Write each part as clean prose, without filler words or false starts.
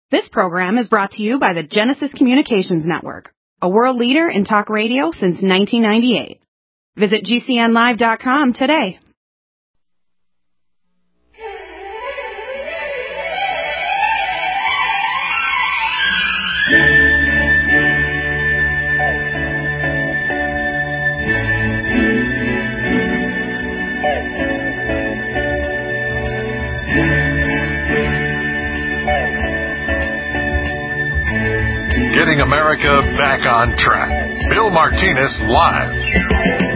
This program is brought to you by the Genesis Communications Network, a world leader in talk radio since 1998. Visit GCNlive.com today. Getting America back on track. Bill Martinez live.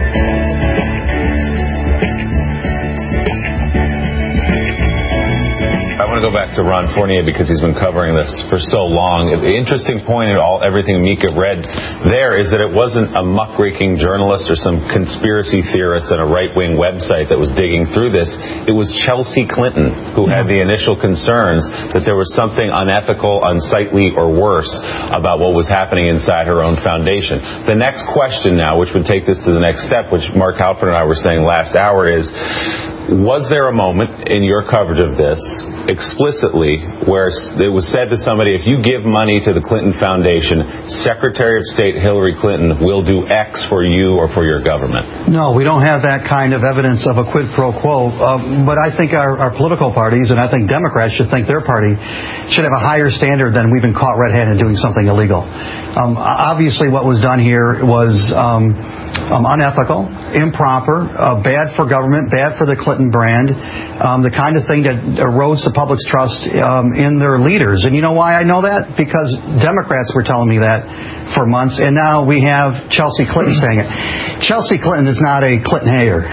I want to go back to Ron Fournier because he's been covering this for so long. The interesting point in everything Mika read there is that it wasn't a muckraking journalist or some conspiracy theorist on a right-wing website that was digging through this. It was Chelsea Clinton who had the initial concerns that there was something unethical, unsightly, or worse about what was happening inside her own foundation. The next question now, which would take this to the next step, which Mark Halpern and I were saying last hour, is was there a moment in your coverage of this explicitly where it was said to somebody, if you give money to the Clinton Foundation, Secretary of State Hillary Clinton will do X for you or for your government? No, we don't have that kind of evidence of a quid pro quo. But I think our political parties, and I think Democrats should think their party should have a higher standard than we've been caught red-handed doing something illegal. Obviously, what was done here was unethical, improper, bad for government, bad for the Clinton brand, the kind of thing that erodes the public's trust in their leaders. And you know why I know that? Because Democrats were telling me that for months, and now we have Chelsea Clinton saying it. Chelsea Clinton is not a Clinton hater.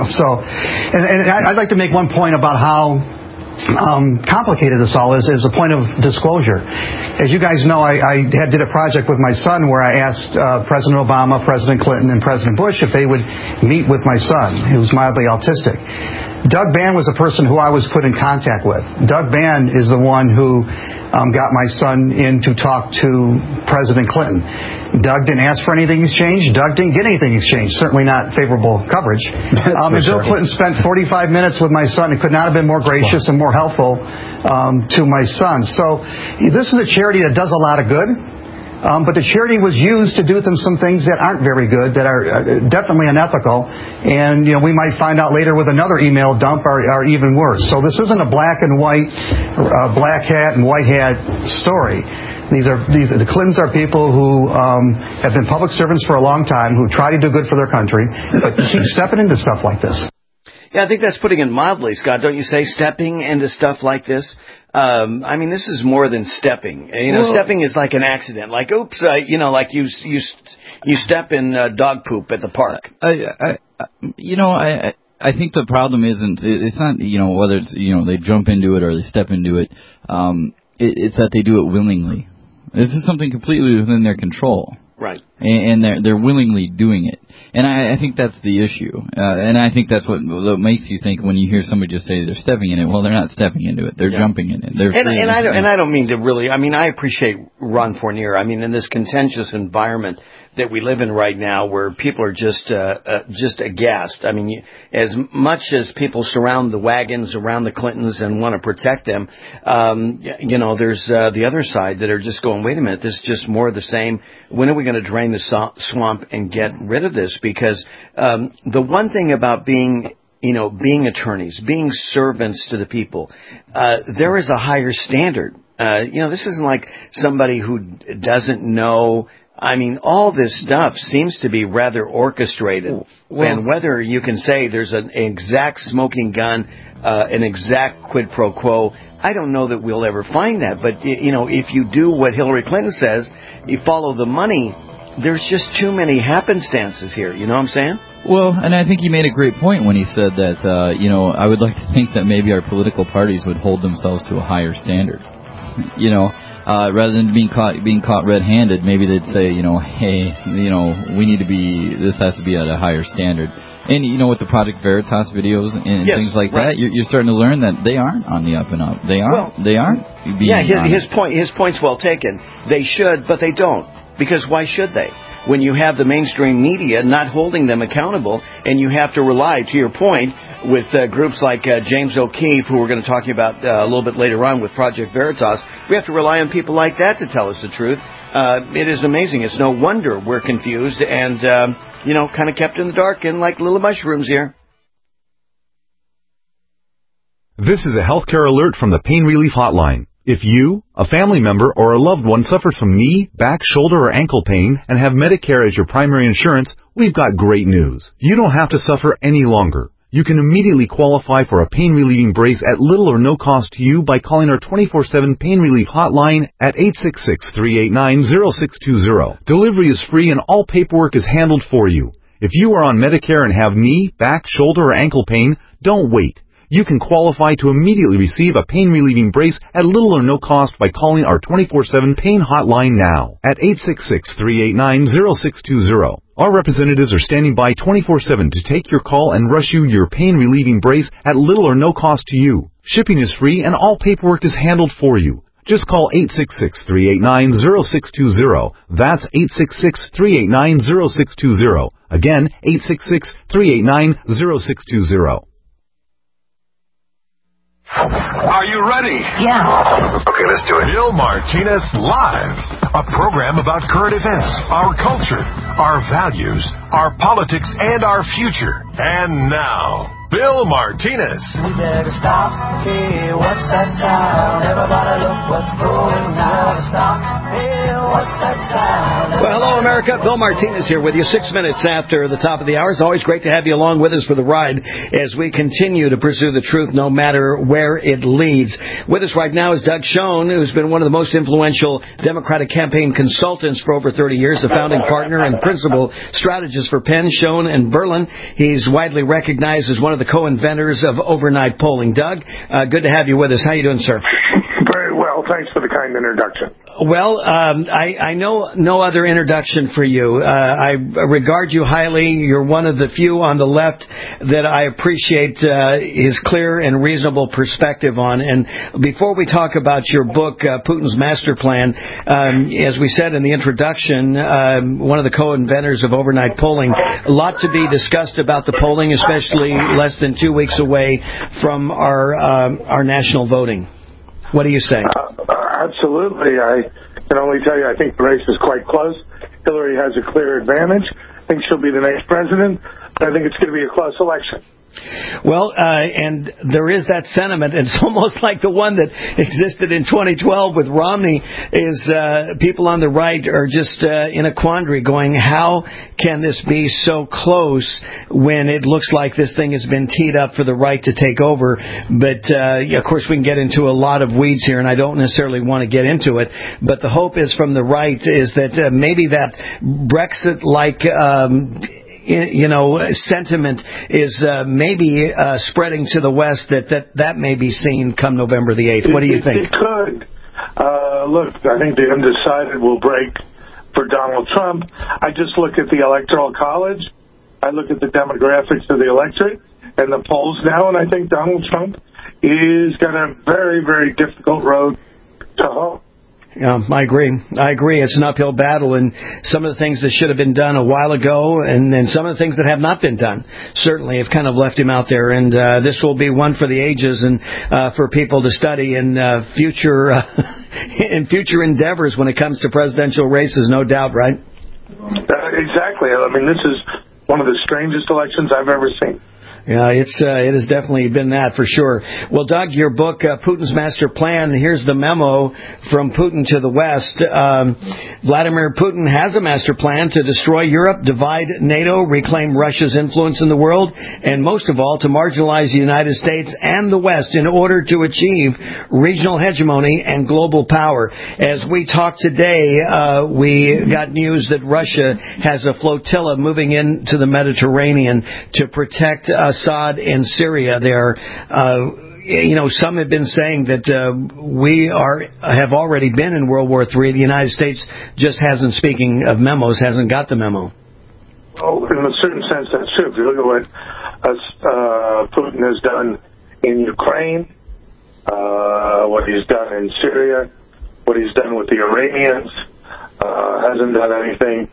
And I'd like to make one point about how complicated this all is a point of disclosure. As you guys know, I did a project with my son where I asked President Obama, President Clinton, and President Bush if they would meet with my son, who's mildly autistic. Doug Bann was the person who I was put in contact with. Doug Bann is the one who got my son in to talk to President Clinton. Doug didn't ask for anything exchanged. Doug didn't get anything exchanged. Certainly not favorable coverage. And Bill Clinton spent 45 minutes with my son. It could not have been more gracious and more helpful to my son. So this is a charity that does a lot of good. But the charity was used to do some things that aren't very good, that are definitely unethical, and we might find out later with another email dump are even worse. So this isn't a black and white, black hat and white hat story. The Clintons are people who have been public servants for a long time, who try to do good for their country, but keep stepping into stuff like this. Yeah, I think that's putting it mildly, Scott. Don't you say, stepping into stuff like this? I mean, this is more than stepping. Stepping is like an accident. Like, oops, like you step in dog poop at the park. I think the problem it's not, whether it's, they jump into it or they step into it. It's that they do it willingly. This is something completely within their control. Right. And they're willingly doing it. And I think that's the issue. And I think that's what makes you think when you hear somebody just say they're stepping in it. Well, they're not stepping into it. They're jumping in it. I don't mean to really, I appreciate Ron Fournier. In this contentious environment that we live in right now where people are just aghast. As much as people surround the wagons around the Clintons and want to protect them, there's the other side that are just going, wait a minute, this is just more of the same. When are we going to drain the swamp and get rid of this? Because the one thing about being attorneys, being servants to the people, there is a higher standard. This isn't like somebody who doesn't know. All this stuff seems to be rather orchestrated. And whether you can say there's an exact smoking gun, an exact quid pro quo, I don't know that we'll ever find that. But, if you do what Hillary Clinton says, you follow the money, there's just too many happenstances here. You know what I'm saying? Well, and I think he made a great point when he said that, I would like to think that maybe our political parties would hold themselves to a higher standard. Rather than being caught red-handed, maybe they'd say, hey, we need to this has to be at a higher standard. And with the Project Veritas videos and things like that, you're starting to learn that they aren't on the up and up. They aren't being honest. His point's well taken. They should, but they don't. Because why should they? when you have the mainstream media not holding them accountable, and you have to rely, to your point, with groups like James O'Keefe, who we're going to talk about a little bit later on with Project Veritas. We have to rely on people like that to tell us the truth. It is amazing. It's no wonder we're confused and, kind of kept in the dark and like little mushrooms here. This is a healthcare alert from the Pain Relief Hotline. If you, a family member, or a loved one suffers from knee, back, shoulder, or ankle pain and have Medicare as your primary insurance, we've got great news. You don't have to suffer any longer. You can immediately qualify for a pain-relieving brace at little or no cost to you by calling our 24/7 Pain Relief Hotline at 866-389-0620. Delivery is free and all paperwork is handled for you. If you are on Medicare and have knee, back, shoulder, or ankle pain, don't wait. You can qualify to immediately receive a pain-relieving brace at little or no cost by calling our 24/7 Pain Hotline now at 866-389-0620. Our representatives are standing by 24/7 to take your call and rush you your pain-relieving brace at little or no cost to you. Shipping is free and all paperwork is handled for you. Just call 866-389-0620. That's 866-389-0620. Again, 866-389-0620. Are you ready? Yeah. Okay, let's do it. Bill Martinez Live, a program about current events, our culture, our values, our politics, and our future. And now, Bill Martinez. We better stop. Hey, what's that sound? Everybody look what's going on. Stop. Hey, what's that sound? Well, hello, America. Bill Martinez here with you 6 minutes after the top of the hour. It's always great to have you along with us for the ride as we continue to pursue the truth no matter where it leads. With us right now is Doug Schoen, who's been one of the most influential Democratic campaign consultants for over 30 years, the founding partner and principal strategist for Penn, Schoen, and Berlin. He's widely recognized as one of the co-inventors of overnight polling. Doug, good to have you with us. How you doing, sir? Very well. Thanks for the kind introduction. Well, I know no other introduction for you. I regard you highly. You're one of the few on the left that I appreciate his clear and reasonable perspective on. And before we talk about your book, Putin's Master Plan, as we said in the introduction, one of the co-inventors of overnight polling, a lot to be discussed about the polling, especially less than 2 weeks away from our national voting. What do you say? Absolutely. I can only tell you I think the race is quite close. Hillary has a clear advantage. I think she'll be the next president. But I think it's going to be a close election. Well, and there is that sentiment. It's almost like the one that existed in 2012 with Romney is people on the right are just in a quandary going, how can this be so close when it looks like this thing has been teed up for the right to take over? But, of course, we can get into a lot of weeds here, and I don't necessarily want to get into it. But the hope is from the right is that maybe that Brexit-like sentiment is maybe spreading to the West that may be seen come November the 8th. What do you think? It could. Look, I think the undecided will break for Donald Trump. I just look at the Electoral College. I look at the demographics of the electorate and the polls now, and I think Donald Trump is got a very, very difficult road to hoe. Yeah, I agree. It's an uphill battle, and some of the things that should have been done a while ago, and then some of the things that have not been done, certainly have kind of left him out there. And this will be one for the ages and for people to study in future endeavors when it comes to presidential races, no doubt, right? Exactly. I mean, this is one of the strangest elections I've ever seen. Yeah, it has definitely been that for sure. Well, Doug, your book, Putin's Master Plan, here's the memo from Putin to the West. Vladimir Putin has a master plan to destroy Europe, divide NATO, reclaim Russia's influence in the world, and most of all, to marginalize the United States and the West in order to achieve regional hegemony and global power. As we talk today, we got news that Russia has a flotilla moving into the Mediterranean to protect Assad in Syria there. Some have been saying that we have already been in World War III. The United States just hasn't, speaking of memos, hasn't got the memo. Oh, in a certain sense, that's true. If you look at what Putin has done in Ukraine, what he's done in Syria, what he's done with the Iranians, hasn't done anything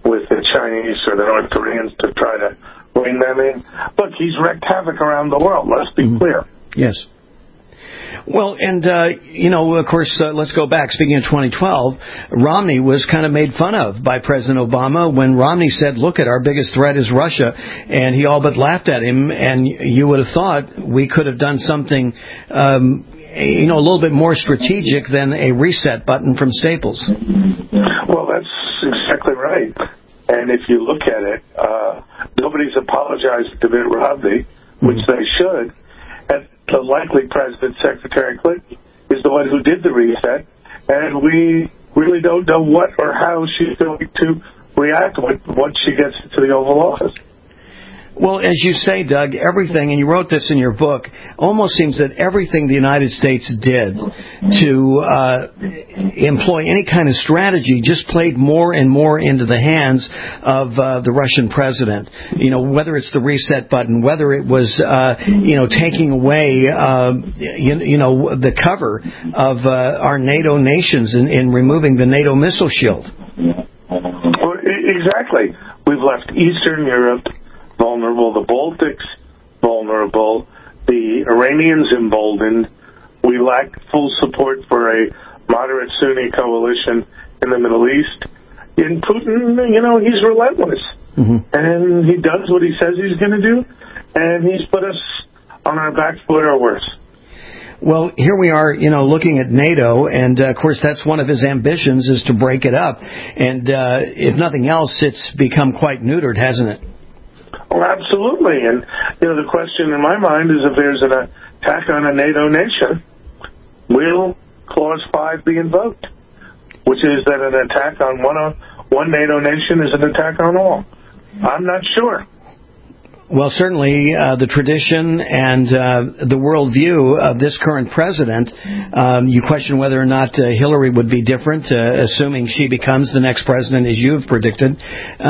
with the Chinese or the North Koreans to try to bring them in. Look, he's wreaked havoc around the world. Let's be clear. Yes. Well, and, of course, let's go back. Speaking of 2012, Romney was kind of made fun of by President Obama when Romney said, look, our biggest threat is Russia, and he all but laughed at him, and you would have thought we could have done something, a little bit more strategic than a reset button from Staples. Well, that's exactly right. And if you look at it, nobody's apologized to Mitt Romney, which they should. And the likely president, Secretary Clinton, is the one who did the reset, and we really don't know what or how she's going to react once she gets into the Oval Office. Well, as you say, Doug, everything, and you wrote this in your book, almost seems that everything the United States did to employ any kind of strategy just played more and more into the hands of the Russian president. Whether it's the reset button, whether it was, taking away, the cover of our NATO nations in removing the NATO missile shield. Well, exactly. We've left Eastern Europe vulnerable, the Baltics vulnerable, the Iranians emboldened. We lack full support for a moderate Sunni coalition in the Middle East. And Putin, he's relentless. Mm-hmm. And he does what he says he's going to do, and he's put us on our back foot or worse. Well, here we are, looking at NATO, and of course that's one of his ambitions is to break it up. And if nothing else, it's become quite neutered, hasn't it? Oh, absolutely. And, the question in my mind is if there's an attack on a NATO nation, will Clause 5 be invoked? Which is that an attack on one NATO nation is an attack on all. I'm not sure. Well, certainly the tradition and the worldview of this current president, you question whether or not Hillary would be different, assuming she becomes the next president, as you've predicted.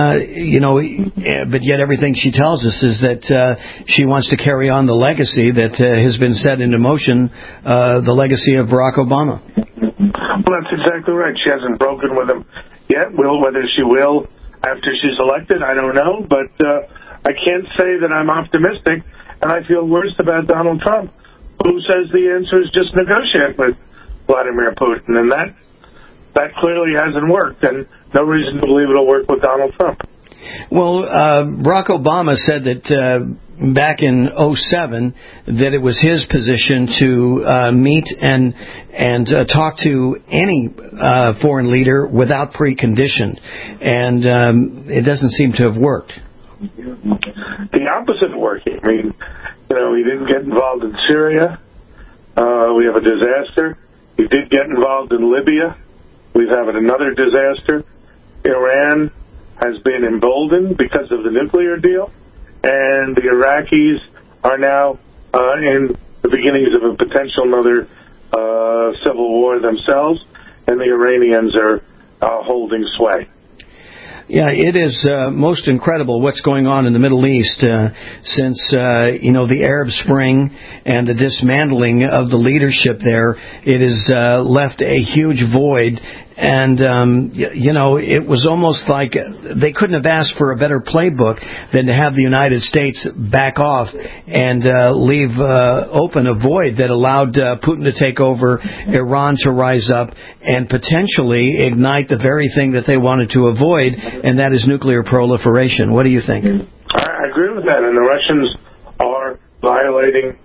But yet everything she tells us is that she wants to carry on the legacy that has been set into motion, the legacy of Barack Obama. Well, that's exactly right. She hasn't broken with him yet. Whether she will after she's elected, I don't know. But I can't say that I'm optimistic, and I feel worse about Donald Trump, who says the answer is just negotiate with Vladimir Putin, and that clearly hasn't worked, and no reason to believe it'll work with Donald Trump. Well, Barack Obama said that back in 2007 that it was his position to meet and talk to any foreign leader without precondition, and it doesn't seem to have worked. The opposite working. I mean, he didn't get involved in Syria. We have a disaster. He did get involved in Libya. We've had another disaster. Iran has been emboldened because of the nuclear deal, and the Iraqis are now in the beginnings of a potential another civil war themselves, and the Iranians are holding sway. Yeah, it is most incredible what's going on in the Middle East since, the Arab Spring and the dismantling of the leadership there. It has left a huge void. And, it was almost like they couldn't have asked for a better playbook than to have the United States back off and leave open a void that allowed Putin to take over, Iran to rise up, and potentially ignite the very thing that they wanted to avoid, and that is nuclear proliferation. What do you think? I agree with that, and the Russians are violating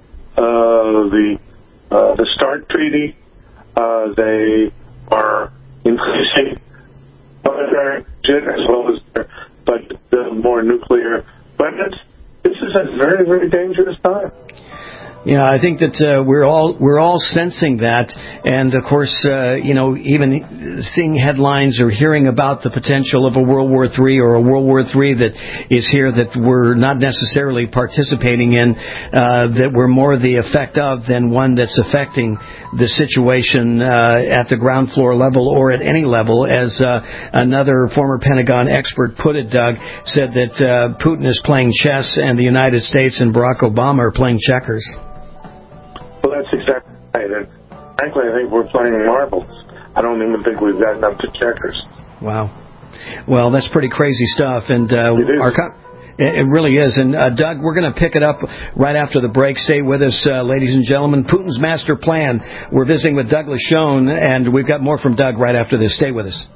the START treaty. They are increasing military budget as well as the more nuclear weapons. This is a very, very dangerous time. Yeah, I think that we're all sensing that, and of course, even seeing headlines or hearing about the potential of a World War III or a World War III that is here that we're not necessarily participating in, that we're more the effect of than one that's affecting the situation at the ground floor level or at any level. As another former Pentagon expert put it, Doug, said that Putin is playing chess and the United States and Barack Obama are playing checkers. Well, that's exactly right. And frankly, I think we're playing marbles. I don't even think we've gotten up to checkers. Wow. Well, that's pretty crazy stuff, and it really is. And Doug, we're going to pick it up right after the break. Stay with us, ladies and gentlemen. Putin's master plan. We're visiting with Douglas Schoen, and we've got more from Doug right after this. Stay with us.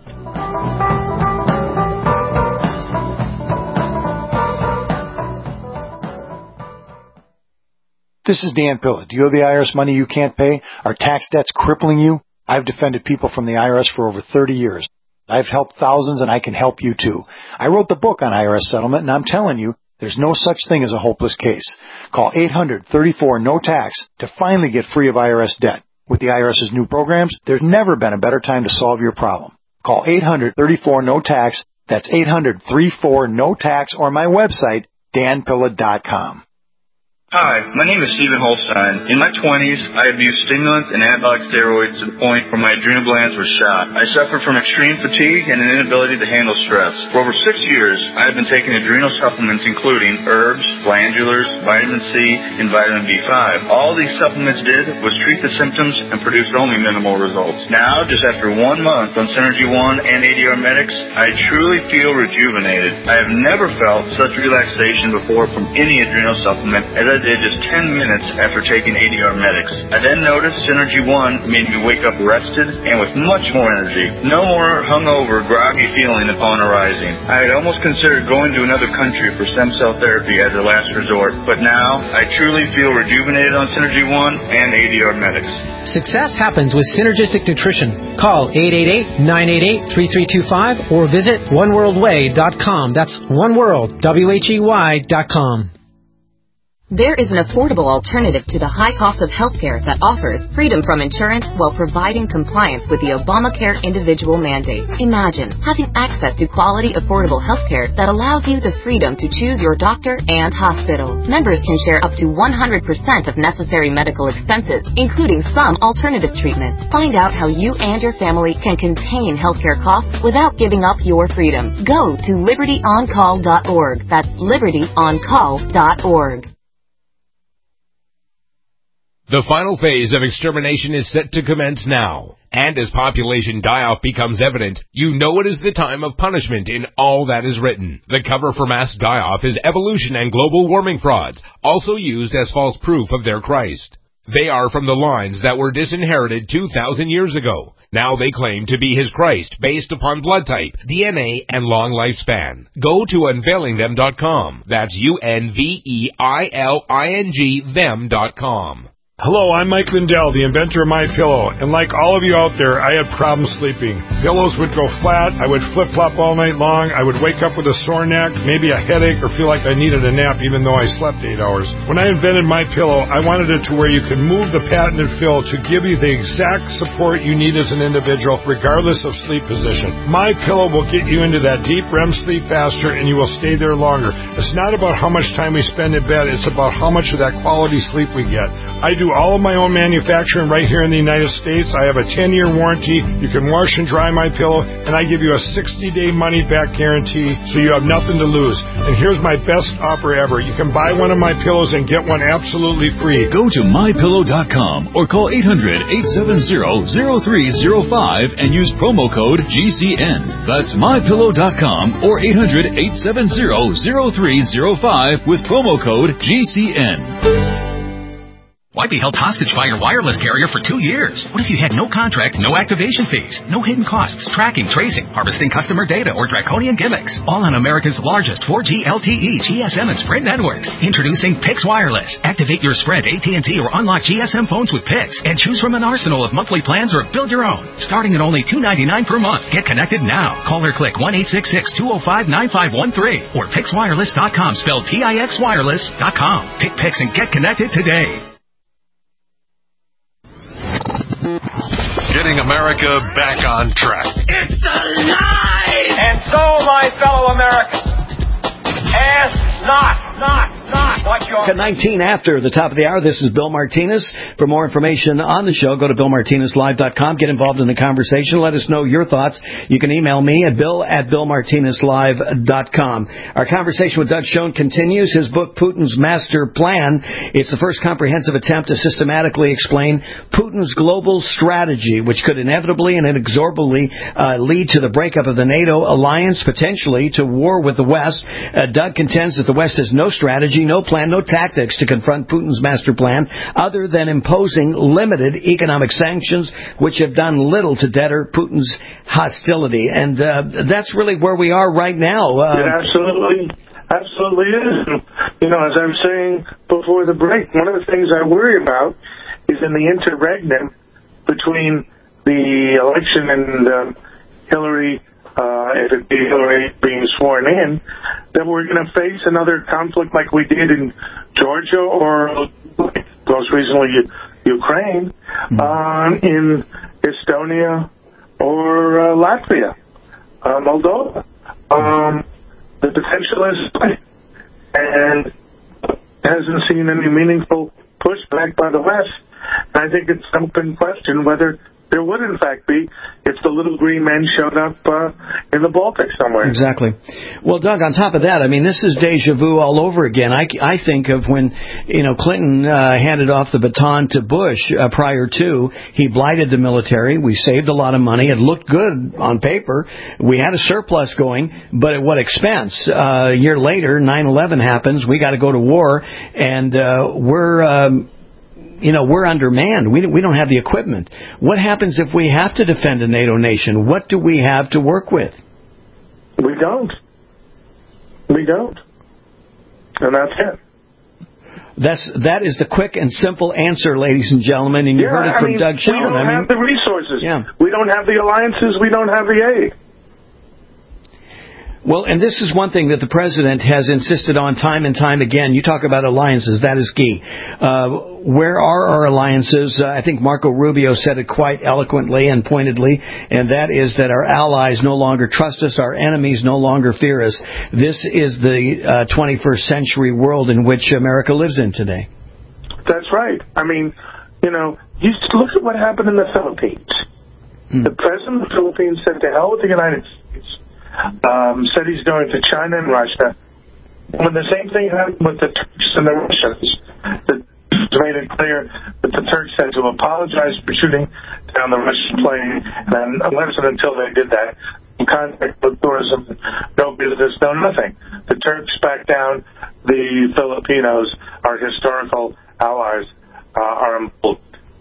This is Dan Pilla. Do you owe the IRS money you can't pay? Are tax debts crippling you? I've defended people from the IRS for over 30 years. I've helped thousands, and I can help you too. I wrote the book on IRS settlement, and I'm telling you, there's no such thing as a hopeless case. Call 800-34-NO-TAX to finally get free of IRS debt. With the IRS's new programs, there's never been a better time to solve your problem. Call 800-34-NO-TAX. That's 800-34-NO-TAX, or my website, danpilla.com. Hi, my name is Stephen Holstein. In my 20s, I abused stimulants and anabolic steroids to the point where my adrenal glands were shot. I suffered from extreme fatigue and an inability to handle stress. For over 6 years, I have been taking adrenal supplements including herbs, glandulars, vitamin C, and vitamin B5. All these supplements did was treat the symptoms and produced only minimal results. Now, just after 1 month on Synergy One and ADR Medics, I truly feel rejuvenated. I have never felt such relaxation before from any adrenal supplement as I did just 10 minutes after taking ADR Medics. I then noticed Synergy One made me wake up rested and with much more energy. No more hungover, groggy feeling upon arising. I had almost considered going to another country for stem cell therapy as a last resort, but now I truly feel rejuvenated on Synergy One and ADR Medics. Success happens with Synergistic Nutrition. Call 888-988-3325 or visit oneworldway.com. That's oneworld, WHEY.com. There is an affordable alternative to the high cost of healthcare that offers freedom from insurance while providing compliance with the Obamacare individual mandate. Imagine having access to quality, affordable healthcare that allows you the freedom to choose your doctor and hospital. Members can share up to 100% of necessary medical expenses, including some alternative treatments. Find out how you and your family can contain healthcare costs without giving up your freedom. Go to libertyoncall.org. That's libertyoncall.org. The final phase of extermination is set to commence now. And as population die-off becomes evident, you know it is the time of punishment in all that is written. The cover for mass die-off is evolution and global warming frauds, also used as false proof of their Christ. They are from the lines that were disinherited 2,000 years ago. Now they claim to be his Christ based upon blood type, DNA, and long lifespan. Go to unveilingthem.com. That's UNVEILING them.com. Hello, I'm Mike Lindell, the inventor of MyPillow, and like all of you out there, I had problems sleeping. Pillows would go flat, I would flip-flop all night long, I would wake up with a sore neck, maybe a headache, or feel like I needed a nap even though I slept 8 hours. When I invented MyPillow, I wanted it to where you could move the patented fill to give you the exact support you need as an individual, regardless of sleep position. MyPillow will get you into that deep REM sleep faster, and you will stay there longer. It's not about how much time we spend in bed, it's about how much of that quality sleep we get. I do all of my own manufacturing right here in the United States. I have a 10-year warranty. You can wash and dry my pillow, and I give you a 60-day money-back guarantee, so you have nothing to lose. And here's my best offer ever. You can buy one of my pillows and get one absolutely free. Go to mypillow.com or call 800-870-0305 and use promo code GCN. That's mypillow.com or 800-870-0305 with promo code GCN. Why be held hostage by your wireless carrier for 2 years? What if you had no contract, no activation fees, no hidden costs, tracking, tracing, harvesting customer data, or draconian gimmicks? All on America's largest 4G LTE, GSM, and Sprint networks. Introducing Pix Wireless. Activate your Sprint, AT&T, or unlock GSM phones with Pix, and choose from an arsenal of monthly plans or build your own. Starting at only $2.99 per month. Get connected now. Call or click 1-866-205-9513 or PixWireless.com, spelled PIXWireless.com. Pick Pix and get connected today. Getting America back on track. It's alive! And so, my fellow Americans, ask not At 19 after the top of the hour, this is Bill Martinez. For more information on the show, go to BillMartinezLive.com. Get involved in the conversation. Let us know your thoughts. You can email me at bill@BillMartinezLive.com. Our conversation with Doug Schoen continues. His book, Putin's Master Plan. It's the first comprehensive attempt to systematically explain Putin's global strategy, which could inevitably and inexorably lead to the breakup of the NATO alliance, potentially to war with the West. Doug contends that the West has no strategy, no plan, no tactics to confront Putin's master plan other than imposing limited economic sanctions, which have done little to deter Putin's hostility. And that's really where we are right now. It absolutely is. You know, as I was saying before the break, one of the things I worry about is in the interregnum between the election and Hillary, if it be Hillary being sworn in, that we're going to face another conflict like we did in Georgia or most recently Ukraine, in Estonia or Latvia, Moldova. The potential is, and hasn't seen any meaningful pushback by the West. And I think it's open question whether there would, in fact, be if the little green men showed up in the Baltic somewhere. Exactly. Well, Doug, on top of that, I mean, this is deja vu all over again. I think of when, Clinton handed off the baton to Bush prior to. He blighted the military. We saved a lot of money. It looked good on paper. We had a surplus going, but at what expense? A year later, 9/11 happens. We got to go to war, and we're undermanned. We don't have the equipment. What happens if we have to defend a NATO nation? What do we have to work with? We don't. And that's it. That is the quick and simple answer, ladies and gentlemen, and you heard it from Doug Schoen. We don't have the resources. Yeah. We don't have the alliances. We don't have the aid. Well, and this is one thing that the president has insisted on time and time again. You talk about alliances. That is key. Where are our alliances? I think Marco Rubio said it quite eloquently and pointedly, and that is that our allies no longer trust us. Our enemies no longer fear us. This is the 21st century world in which America lives in today. That's right. I mean, you look at what happened in the Philippines. The president of the Philippines said to hell with the United States. Said he's going to China and Russia. When the same thing happened with the Turks and the Russians, the made it clear that the Turks had to apologize for shooting down the Russian plane, and unless and until they did that, contact with tourism, no business, no nothing. The Turks backed down. The Filipinos, our historical allies, are emboldened.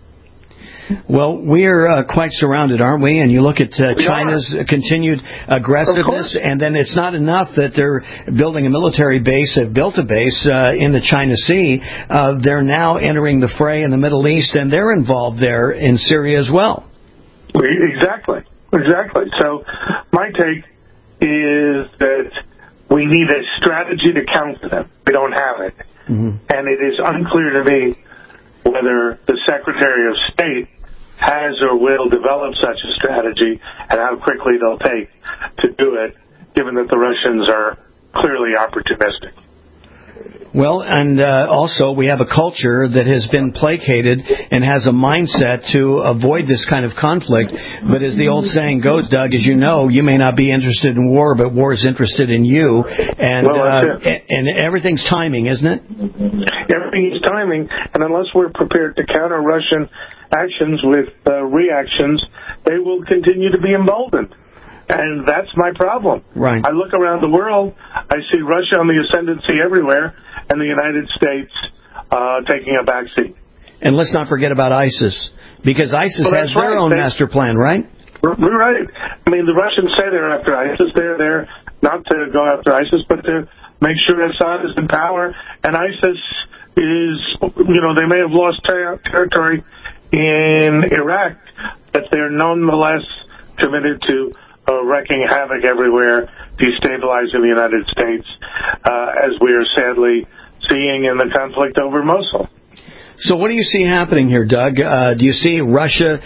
Well, we're quite surrounded, aren't we? And you look at China's continued aggressiveness, and then it's not enough that they're building a military base, have built a base in the China Sea. They're now entering the fray in the Middle East, and they're involved there in Syria as well. Exactly. So my take is that we need a strategy to counter them. We don't have it. Mm-hmm. And it is unclear to me whether the Secretary of State has or will develop such a strategy and how quickly they'll take to do it, given that the Russians are clearly opportunistic. Well, and also we have a culture that has been placated and has a mindset to avoid this kind of conflict. But as the old saying goes, Doug, as you know, you may not be interested in war, but war is interested in you. And and everything's timing, isn't it? Everything is timing, and unless we're prepared to counter Russian actions with reactions, they will continue to be emboldened. And that's my problem. Right. I look around the world, I see Russia on the ascendancy everywhere, and the United States taking a backseat. And let's not forget about ISIS, because ISIS has their own master plan, right? Right. I mean, the Russians say they're after ISIS. They're there not to go after ISIS, but to make sure Assad is in power. And ISIS is, they may have lost territory in Iraq, but they're nonetheless committed to wreaking havoc everywhere, destabilizing the United States, as we are sadly seeing in the conflict over Mosul. So what do you see happening here, Doug? Do you see Russia,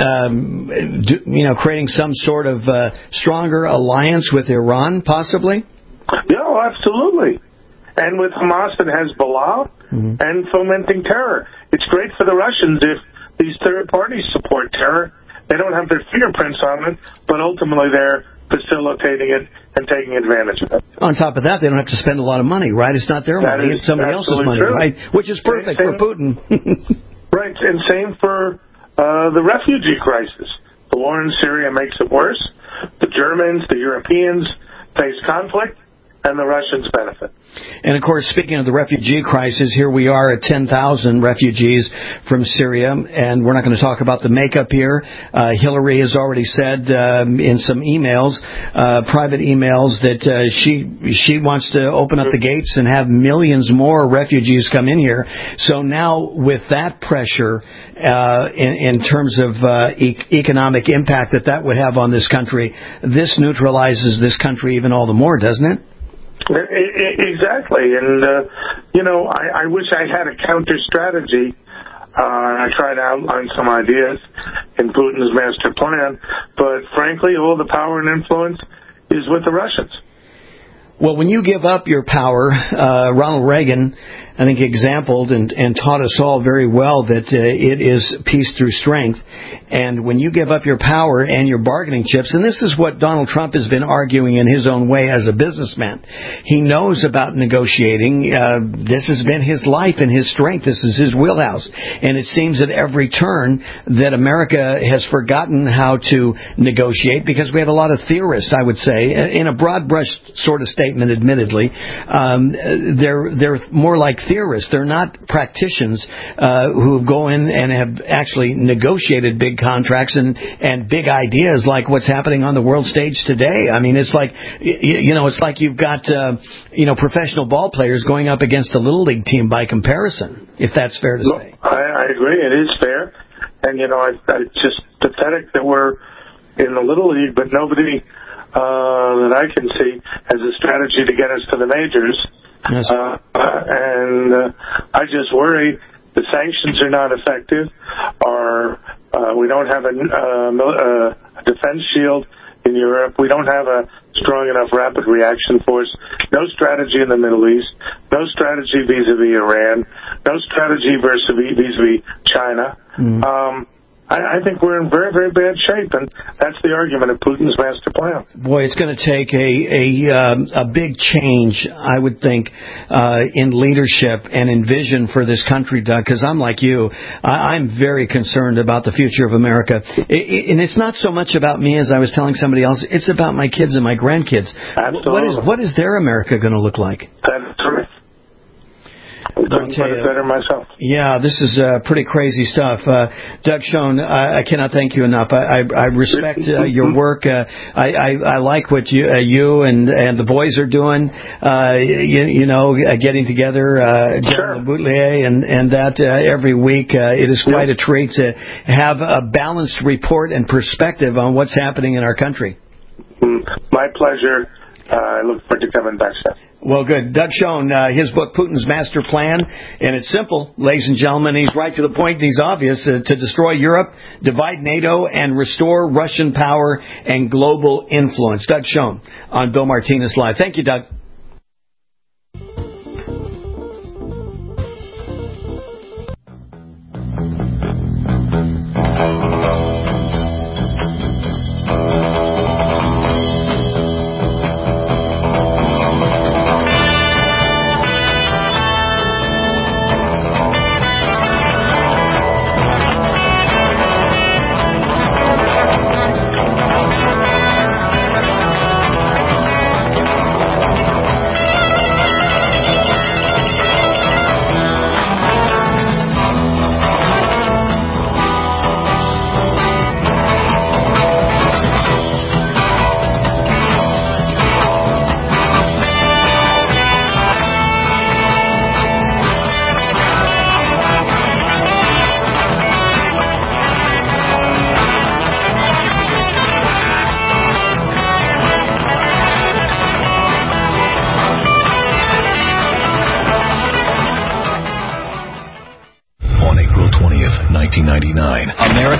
creating some sort of stronger alliance with Iran, possibly? Yeah, absolutely. and with Hamas and Hezbollah and fomenting terror. It's great for the Russians if these third parties support terror. They don't have their fingerprints on it, but ultimately they're facilitating it and taking advantage of it. On top of that, they don't have to spend a lot of money, right? It's not their money, it's somebody else's money, true. right? Which is perfect for Putin. Right, and same for the refugee crisis. The war in Syria makes it worse. The Germans, the Europeans face conflict, and the Russians benefit. And, of course, speaking of the refugee crisis, here we are at 10,000 refugees from Syria, and we're not going to talk about the makeup here. Hillary has already said in some emails, private emails, that she wants to open up the gates and have millions more refugees come in here. So now, with that pressure in terms of economic impact that would have on this country, this neutralizes this country even all the more, doesn't it? Exactly, and I wish I had a counter strategy. I tried to outline some ideas in Putin's master plan, but frankly, all the power and influence is with the Russians. Well, when you give up your power, Ronald Reagan, I think, exampled and taught us all very well that it is peace through strength. And when you give up your power and your bargaining chips, and this is what Donald Trump has been arguing in his own way as a businessman. He knows about negotiating. This has been his life and his strength. This is his wheelhouse. And it seems at every turn that America has forgotten how to negotiate, because we have a lot of theorists, I would say, in a broad brush sort of statement, admittedly. They're more like theorists. They're not practitioners who go in and have actually negotiated big contracts and big ideas like what's happening on the world stage today. I mean, it's like, it's like you've got, professional ball players going up against a little league team by comparison, if that's fair to say. I agree. It is fair. And, it's just pathetic that we're in the little league, but nobody that I can see has a strategy to get us to the majors. Yes. I just worry the sanctions are not effective, or we don't have a defense shield in Europe. We don't have a strong enough rapid reaction force. No strategy in the Middle East. No strategy vis-a-vis Iran. No strategy vis-a-vis China. I think we're in very, very bad shape, and that's the argument of Putin's master plan. Boy, it's going to take a big change, I would think, in leadership and in vision for this country, Doug, because I'm like you. I'm very concerned about the future of America. And it's not so much about me, as I was telling somebody else. It's about my kids and my grandkids. Absolutely. What is their America going to look like? That's terrific. I couldn't put it better myself. Yeah, this is pretty crazy stuff. Doug Schoen, I cannot thank you enough. I respect your work. I like what you and the boys are doing. Getting together, John Boutelier and that every week. It is quite a treat to have a balanced report and perspective on what's happening in our country. My pleasure. I look forward to coming back, Seth. Well, good. Doug Schoen, his book, Putin's Master Plan, and it's simple, ladies and gentlemen. He's right to the point, and he's obvious, to destroy Europe, divide NATO, and restore Russian power and global influence. Doug Schoen on Bill Martinez Live. Thank you, Doug.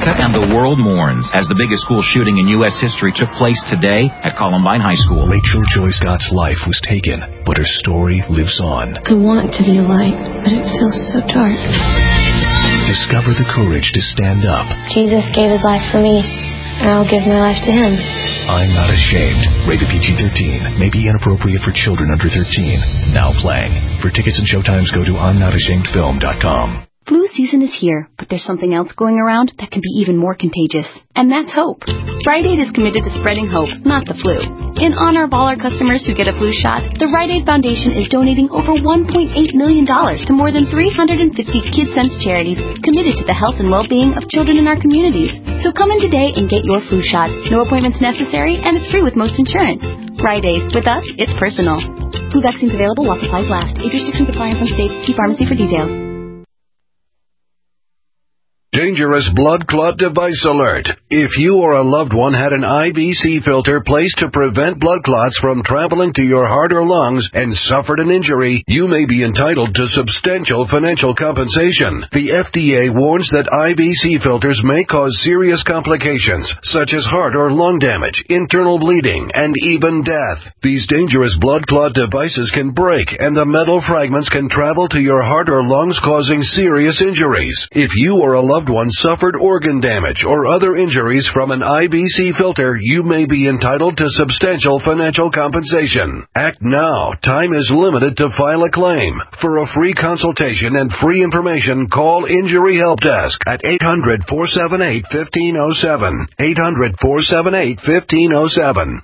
America and the world mourns as the biggest school shooting in U.S. history took place today at Columbine High School. Rachel Joy Scott's life was taken, but her story lives on. I want to be a light, but it feels so dark. Discover the courage to stand up. Jesus gave his life for me, and I'll give my life to him. I'm Not Ashamed. Rated PG-13. May be inappropriate for children under 13. Now playing. For tickets and showtimes, go to I'mNotAshamedFilm.com. Flu season is here, but there's something else going around that can be even more contagious, and that's hope. Rite Aid is committed to spreading hope, not the flu. In honor of all our customers who get a flu shot, the Rite Aid Foundation is donating over $1.8 million to more than 350 KidSense charities committed to the health and well-being of children in our communities. So come in today and get your flu shot. No appointments necessary, and it's free with most insurance. Rite Aid. With us, it's personal. Flu vaccines available while supplies last. Age restrictions apply in some states. See pharmacy for details. Dangerous blood clot device alert. If you or a loved one had an IBC filter placed to prevent blood clots from traveling to your heart or lungs and suffered an injury, you may be entitled to substantial financial compensation. The FDA warns that IBC filters may cause serious complications, such as heart or lung damage, internal bleeding, and even death. These dangerous blood clot devices can break, and the metal fragments can travel to your heart or lungs, causing serious injuries. If you or a loved one suffered organ damage or other injuries from an IBC filter, you may be entitled to substantial financial compensation. Act now. Time is limited to file a claim. For a free consultation and free information, call Injury Help Desk at 800-478-1507. 800-478-1507.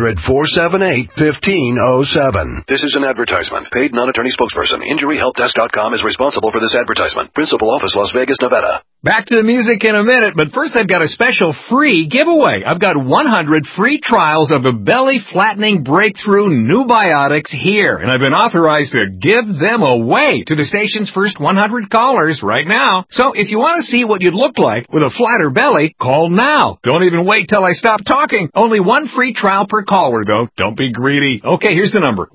800-478-1507. This is an advertisement. Paid non-attorney spokesperson. InjuryHelpDesk.com is responsible for this advertisement. Principal office, Las Vegas, Nevada. Back to the music in a minute, but first I've got a special free giveaway. I've got 100 free trials of the belly-flattening breakthrough Nubiotics here, and I've been authorized to give them away to the station's first 100 callers right now. So if you want to see what you'd look like with a flatter belly, call now. Don't even wait till I stop talking. Only one free trial per caller, though. Don't be greedy. Okay, here's the number.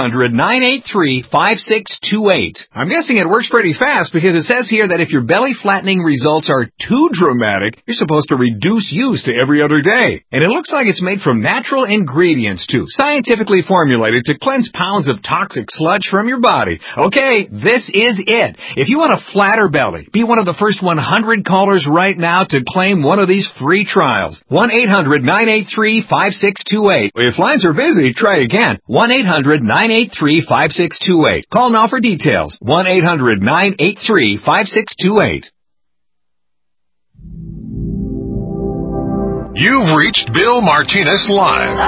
1-800-983-5628. I'm guessing it works pretty fast because it says here that if your belly-flattening results are too dramatic, you're supposed to reduce use to every other day. And it looks like it's made from natural ingredients, too, scientifically formulated to cleanse pounds of toxic sludge from your body. Okay, this is it. If you want a flatter belly, be one of the first 100 callers right now to claim one of these free trials. 1-800-983-5628. If lines are busy, try again. 1-800-983-5628. Call now for details. 1-800-983-5628. You've reached Bill Martinez Live.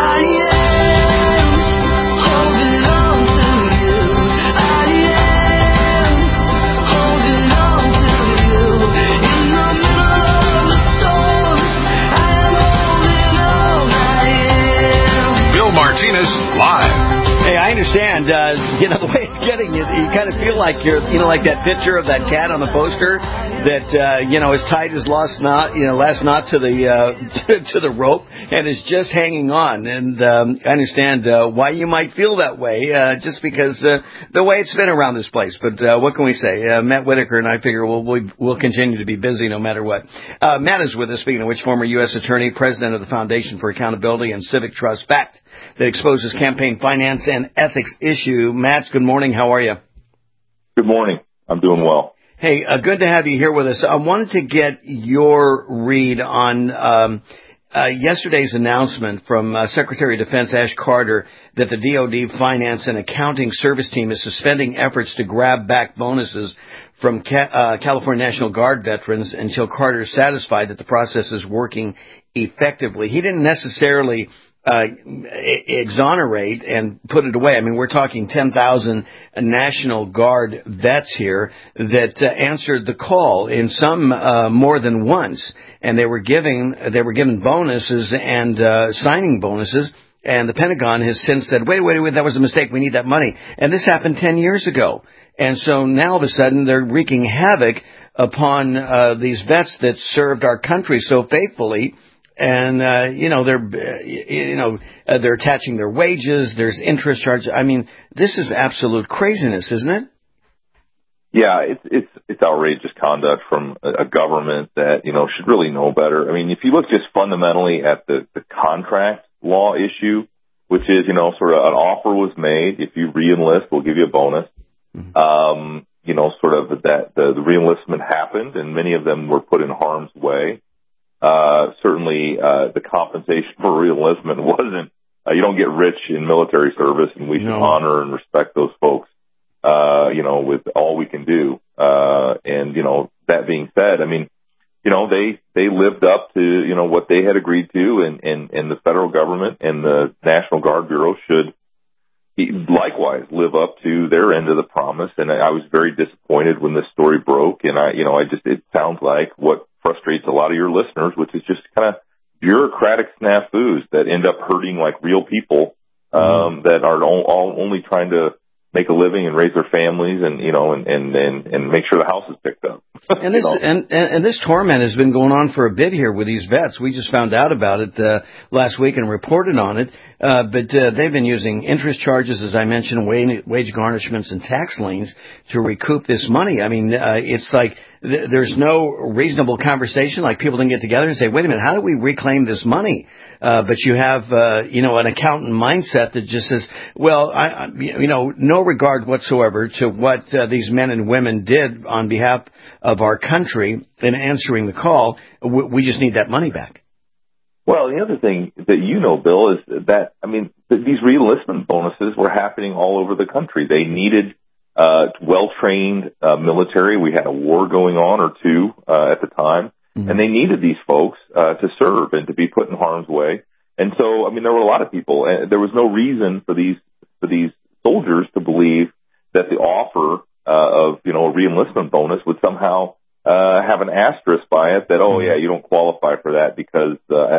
Bill Martinez Live. Hey, I understand, the way it's getting, you kind of feel like you're, like that picture of that cat on the poster that, is tied his last knot to the rope and is just hanging on. And I understand why you might feel that way, just because the way it's been around this place. But what can we say? Matt Whitaker and I figure we'll continue to be busy no matter what. Matt is with us, speaking of which, former U.S. Attorney, President of the Foundation for Accountability and Civic Trust, FACT, that exposes campaign finance and ethics issue. Matt, good morning. How are you? Good morning. I'm doing well. Hey, good to have you here with us. I wanted to get your read on yesterday's announcement from Secretary of Defense Ash Carter that the DoD Finance and Accounting Service Team is suspending efforts to grab back bonuses from California National Guard veterans until Carter is satisfied that the process is working effectively. He didn't necessarily exonerate and put it away. I mean, we're talking 10,000 National Guard vets here that answered the call, in some more than once, and they were given bonuses and signing bonuses. And the Pentagon has since said, wait, that was a mistake. We need that money. And this happened 10 years ago. And so now all of a sudden they're wreaking havoc upon these vets that served our country so faithfully. And, they're attaching their wages. There's interest charges. I mean, this is absolute craziness, isn't it? Yeah, it's outrageous conduct from a government that, should really know better. I mean, if you look just fundamentally at the contract law issue, which is, sort of an offer was made. If you re-enlist, we'll give you a bonus. Sort of that the re-enlistment happened, and many of them were put in harm's way. Certainly, the compensation for re-enlistment wasn't, you don't get rich in military service, and we should honor and respect those folks, with all we can do. That being said, I mean, they lived up to, what they had agreed to, and the federal government and the National Guard Bureau should likewise live up to their end of the promise. And I was very disappointed when this story broke. And it sounds like what frustrates a lot of your listeners, which is just kind of bureaucratic snafus that end up hurting like real people, that are all only trying to make a living and raise their families and make sure the house is picked up. And this and this torment has been going on for a bit here with these vets. We just found out about it last week and reported on it. But they've been using interest charges, as I mentioned, wage garnishments and tax liens to recoup this money. I mean, it's like there's no reasonable conversation. Like people can get together and say, wait a minute, how do we reclaim this money? But you have, an accountant mindset that just says, well, no regard whatsoever to what these men and women did on behalf of our country in answering the call. We just need that money back. Well, the other thing that Bill, is that, these re-enlistment bonuses were happening all over the country. They needed well-trained military. We had a war going on or two at the time, and they needed these folks to serve and to be put in harm's way. And so, there were a lot of people, and there was no reason for these soldiers to believe that the offer of a re-enlistment bonus would somehow have an asterisk by it that, you don't qualify for that because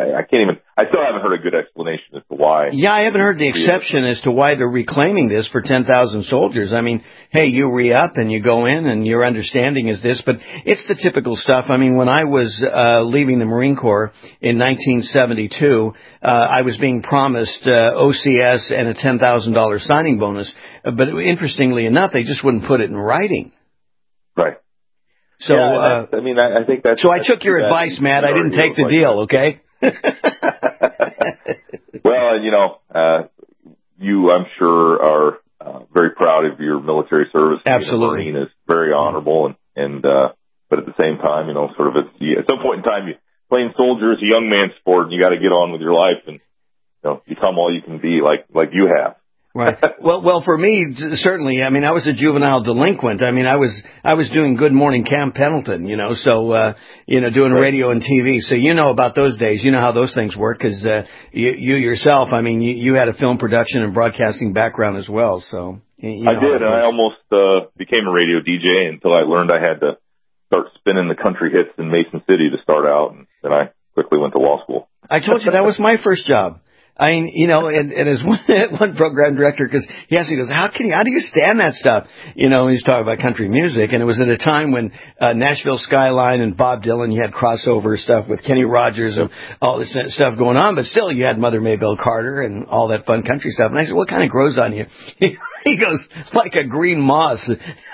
I still haven't heard a good explanation as to why. Yeah, I haven't heard the exception as to why they're reclaiming this for 10,000 soldiers. I mean, hey, you re-up and you go in and your understanding is this, but it's the typical stuff. I mean, when I was leaving the Marine Corps in 1972, I was being promised OCS and a $10,000 signing bonus, but interestingly enough, they just wouldn't put it in writing. Right. So, I think that's... So I took your advice, Matt. I didn't take the deal, okay? Well, you, I'm sure, are very proud of your military service. Absolutely. Being a Marine is very honorable, but at the same time, sort of at some point in time, playing soldier is a young man's sport, and you got to get on with your life and become all you can be, like you have. Right. Well, for me, certainly, I was a juvenile delinquent. I was doing Good Morning Camp Pendleton, doing radio and TV. So about those days. You know how those things work because you yourself, you had a film production and broadcasting background as well. So I did, and I almost became a radio DJ until I learned I had to start spinning the country hits in Mason City to start out, and then I quickly went to law school. I told you that was my first job. And as one program director, because he asked me, he goes, how do you stand that stuff? He's talking about country music, and it was at a time when Nashville Skyline and Bob Dylan, you had crossover stuff with Kenny Rogers and all this stuff going on, but still you had Mother Maybelle Carter and all that fun country stuff. And I said, what kind of grows on you? He goes, like a green moss.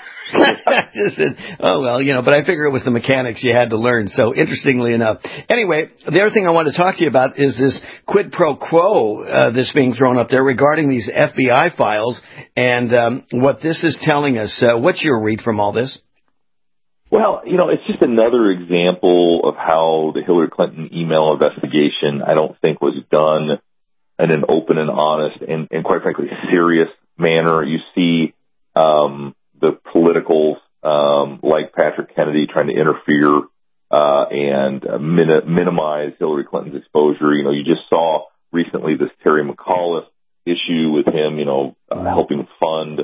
I just said, but I figure it was the mechanics you had to learn. So interestingly enough. Anyway, the other thing I want to talk to you about is this quid pro quo that's being thrown up there regarding these FBI files and what this is telling us. What's your read from all this? Well, it's just another example of how the Hillary Clinton email investigation, I don't think, was done in an open and honest and quite frankly, serious manner. You see the politicals like Patrick Kennedy trying to interfere and minimize Hillary Clinton's exposure. You just saw recently this Terry McAuliffe issue with him, helping fund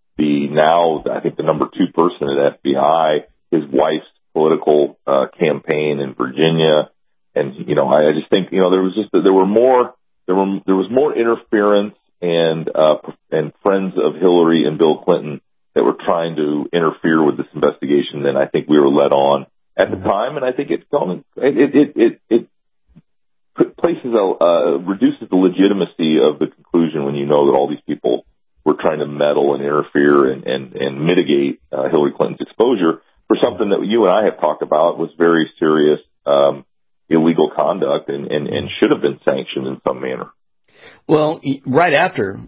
I think the number 2 person at FBI, his wife's political campaign in Virginia. And, I just think, there was more interference and friends of Hillary and Bill Clinton that were trying to interfere with this investigation than I think we were led on at the time. And I think it reduces the legitimacy of the conclusion when you know that all these people were trying to meddle and interfere and mitigate Hillary Clinton's exposure for something that you and I have talked about was very serious illegal conduct and should have been sanctioned in some manner. Well, right after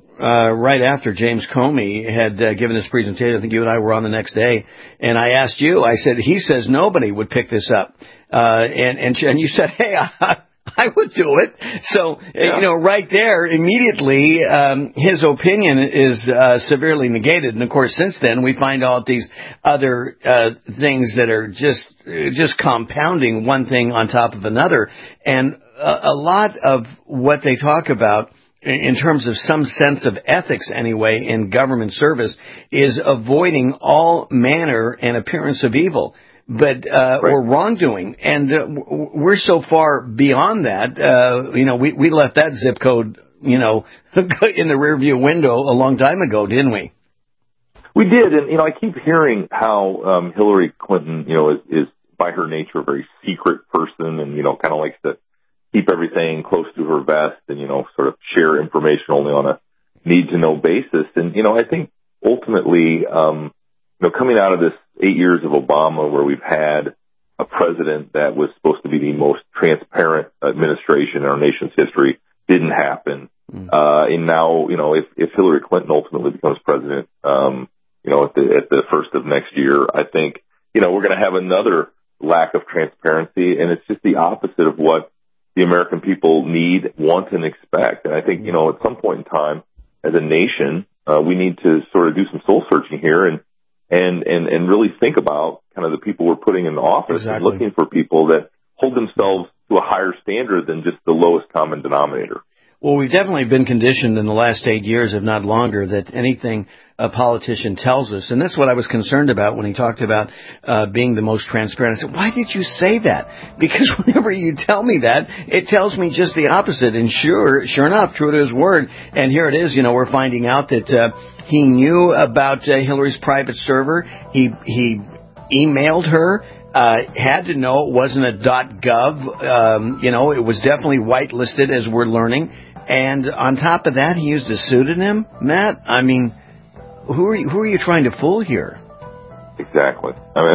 James Comey had given this presentation, I think you and I were on the next day, and I asked you, I said, he says nobody would pick this up. And you said, hey, I would do it. So, right there, immediately, his opinion is severely negated. And of course, since then, we find out these other things that are just compounding one thing on top of another. And a lot of what they talk about in terms of some sense of ethics anyway in government service is avoiding all manner and appearance of evil. But, or wrongdoing. And, we're so far beyond that, we left that zip code, in the rearview window a long time ago, didn't we? We did. And, I keep hearing how, Hillary Clinton, is by her nature a very secret person and, kind of likes to keep everything close to her vest and, sort of share information only on a need to know basis. And, I think ultimately, coming out of this 8 years of Obama where we've had a president that was supposed to be the most transparent administration in our nation's history didn't happen. And now, if Hillary Clinton ultimately becomes president, at the first of next year, I think, we're going to have another lack of transparency. And it's just the opposite of what the American people need, want, and expect. And I think, at some point in time as a nation, we need to sort of do some soul searching here and really think about kind of the people we're putting in office and looking for people that hold themselves to a higher standard than just the lowest common denominator. Well, we've definitely been conditioned in the last 8 years, if not longer, that anything a politician tells us, and that's what I was concerned about when he talked about being the most transparent. I said, why did you say that? Because whenever you tell me that, it tells me just the opposite. And sure enough, true to his word. And here it is, we're finding out that he knew about Hillary's private server. He emailed her. Had to know it wasn't a .gov. It was definitely whitelisted, as we're learning. And on top of that, he used a pseudonym. Matt, I mean, who are you trying to fool here? Exactly.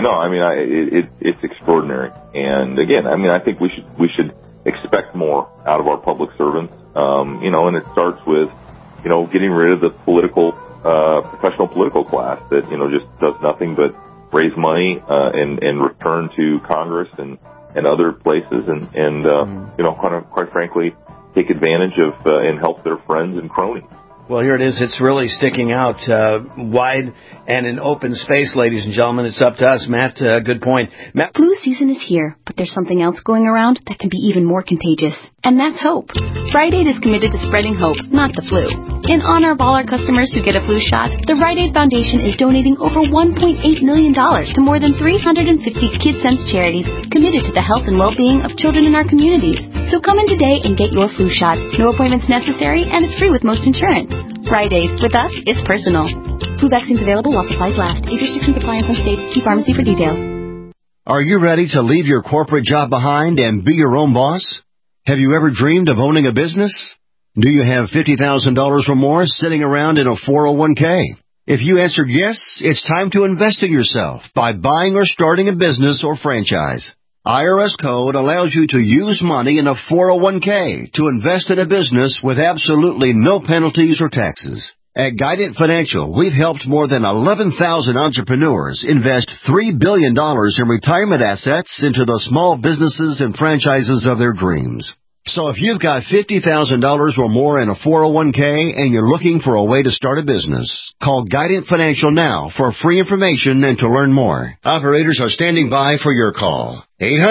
It's extraordinary. And again, I think we should expect more out of our public servants. And it starts with, getting rid of the professional political class that, just does nothing but raise money, and return to Congress and other places and kind of, quite frankly, take advantage of, and help their friends and cronies. Well, here it is. It's really sticking out wide and in open space, ladies and gentlemen. It's up to us. Matt, good point. Matt. Flu season is here, but there's something else going around that can be even more contagious. And that's hope. Rite Aid is committed to spreading hope, not the flu. In honor of all our customers who get a flu shot, the Rite Aid Foundation is donating over $1.8 million to more than 350 KidSense charities committed to the health and well-being of children in our communities. So come in today and get your flu shot. No appointments necessary, and it's free with most insurance. Rite Aid. With us, it's personal. Flu vaccines available while supplies last. Age restrictions apply in some states. See pharmacy for details. Are you ready to leave your corporate job behind and be your own boss? Have you ever dreamed of owning a business? Do you have $50,000 or more sitting around in a 401k? If you answered yes, it's time to invest in yourself by buying or starting a business or franchise. IRS Code allows you to use money in a 401k to invest in a business with absolutely no penalties or taxes. At Guidant Financial, we've helped more than 11,000 entrepreneurs invest $3 billion in retirement assets into the small businesses and franchises of their dreams. So if you've got $50,000 or more in a 401k and you're looking for a way to start a business, call Guidant Financial now for free information and to learn more. Operators are standing by for your call.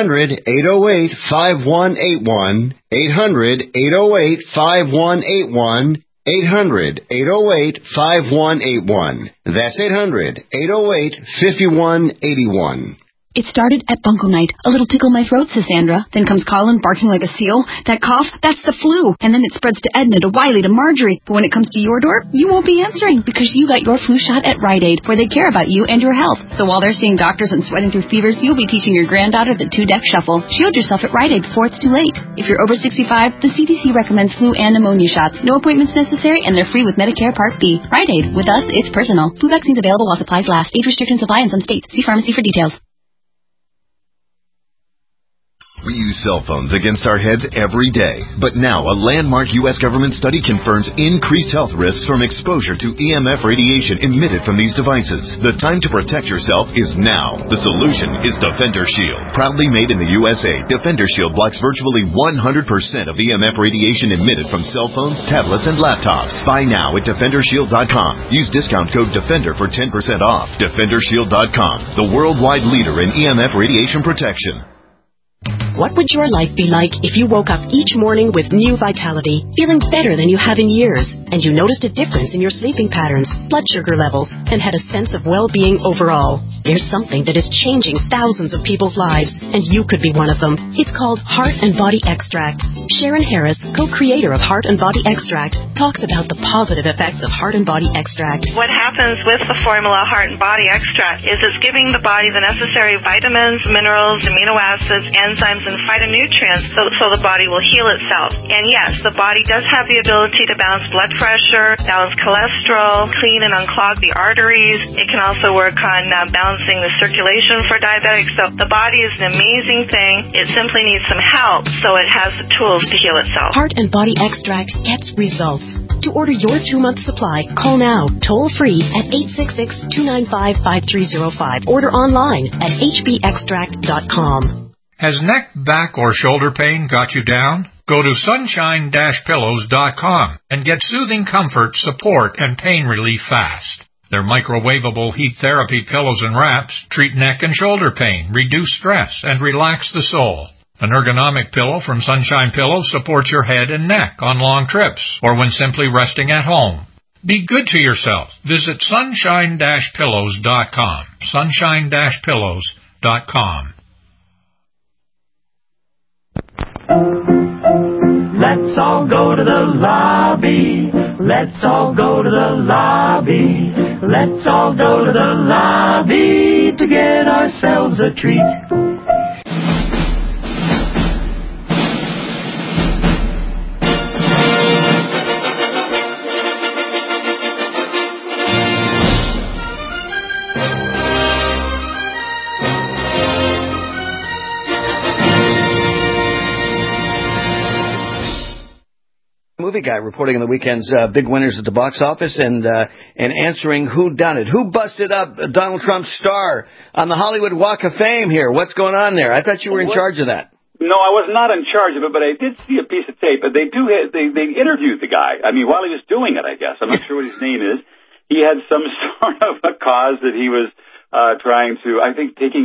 800-808-5181. 800-808-5181. 800-808-5181. That's 800-808-5181. It started at Bunko Night. A little tickle in my throat, says Sandra. Then comes Colin barking like a seal. That cough, that's the flu. And then it spreads to Edna, to Wiley, to Marjorie. But when it comes to your door, you won't be answering because you got your flu shot at Rite Aid, where they care about you and your health. So while they're seeing doctors and sweating through fevers, you'll be teaching your granddaughter the 2-deck shuffle. Shield yourself at Rite Aid before it's too late. If you're over 65, the CDC recommends flu and pneumonia shots. No appointments necessary, and they're free with Medicare Part B. Rite Aid. With us, it's personal. Flu vaccines available while supplies last. Age restrictions apply in some states. See pharmacy for details. We use cell phones against our heads every day. But now, a landmark U.S. government study confirms increased health risks from exposure to EMF radiation emitted from these devices. The time to protect yourself is now. The solution is Defender Shield. Proudly made in the USA, Defender Shield blocks virtually 100% of EMF radiation emitted from cell phones, tablets, and laptops. Buy now at DefenderShield.com. Use discount code DEFENDER for 10% off. DefenderShield.com, the worldwide leader in EMF radiation protection. What would your life be like if you woke up each morning with new vitality, feeling better than you have in years, and you noticed a difference in your sleeping patterns, blood sugar levels, and had a sense of well-being overall? There's something that is changing thousands of people's lives, and you could be one of them. It's called Heart and Body Extract. Sharon Harris, co-creator of Heart and Body Extract, talks about the positive effects of Heart and Body Extract. What happens with the formula Heart and Body Extract is it's giving the body the necessary vitamins, minerals, amino acids, enzymes, and phytonutrients so the body will heal itself. And yes, the body does have the ability to balance blood pressure, balance cholesterol, clean and unclog the arteries. It can also work on balancing the circulation for diabetics. So the body is an amazing thing. It simply needs some help so it has the tools to heal itself. Heart and Body Extract gets results. To order your 2-month supply, call now, toll-free at 866-295-5305. Order online at hbextract.com. Has neck, back, or shoulder pain got you down? Go to sunshine-pillows.com and get soothing comfort, support, and pain relief fast. Their microwavable heat therapy pillows and wraps treat neck and shoulder pain, reduce stress, and relax the soul. An ergonomic pillow from Sunshine Pillows supports your head and neck on long trips or when simply resting at home. Be good to yourself. Visit sunshine-pillows.com. sunshine-pillows.com. Let's all go to the lobby. Let's all go to the lobby. Let's all go to the lobby to get ourselves a treat. Movie guy reporting on the weekend's big winners at the box office and answering who done it. Who busted up Donald Trump's star on the Hollywood Walk of Fame here? What's going on there? I thought you were in charge of that. No, I was not in charge of it, but I did see a piece of tape. But they interviewed the guy. I mean, while he was doing it, I guess. I'm not sure what his name is. He had some sort of a cause that he was trying to, I think, taking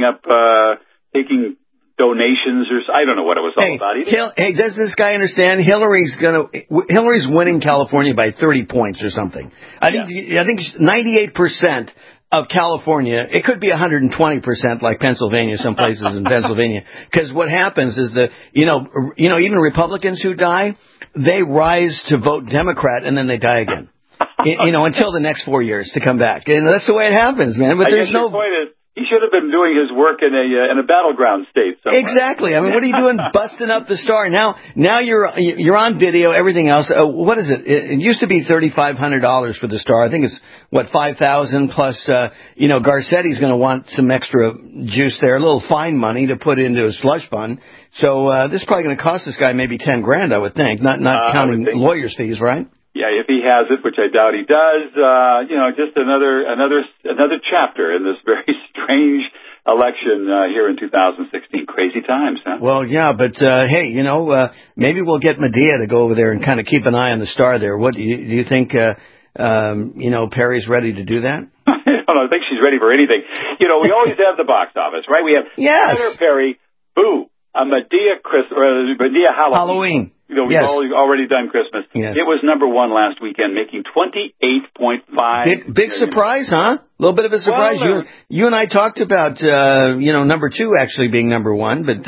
donations or I don't know what it was all about. Hey, does this guy understand Hillary's winning California by 30 points or something? I think 98% of California, it could be 120% like Pennsylvania, some places in Pennsylvania, because what happens is that even Republicans who die, they rise to vote Democrat and then they die again. Until the next 4 years to come back. And that's the way it happens, man. But there's no point is, he should have been doing his work in a battleground state somewhere. Exactly. I mean, what are you doing busting up the star? Now you're on video, everything else. What is it? It used to be $3,500 for the star. I think it's $5,000 plus, Garcetti's going to want some extra juice there, a little fine money to put into a slush fund. So, this is probably going to cost this guy maybe $10,000, I would think, not counting lawyers' fees, right? Yeah, if he has it, which I doubt he does, just another chapter in this very strange election here in 2016. Crazy times, huh? Well, yeah, but hey, maybe we'll get Medea to go over there and kind of keep an eye on the star there. What do you think? Perry's ready to do that? I don't think she's ready for anything. We always have the box office, right? We have Tyler Perry, Boo, Medea Halloween. We've already done Christmas. Yes. It was number one last weekend, making $28.5. Big surprise, huh? A little bit of a surprise. Well, you and I talked about, number two actually being number one, but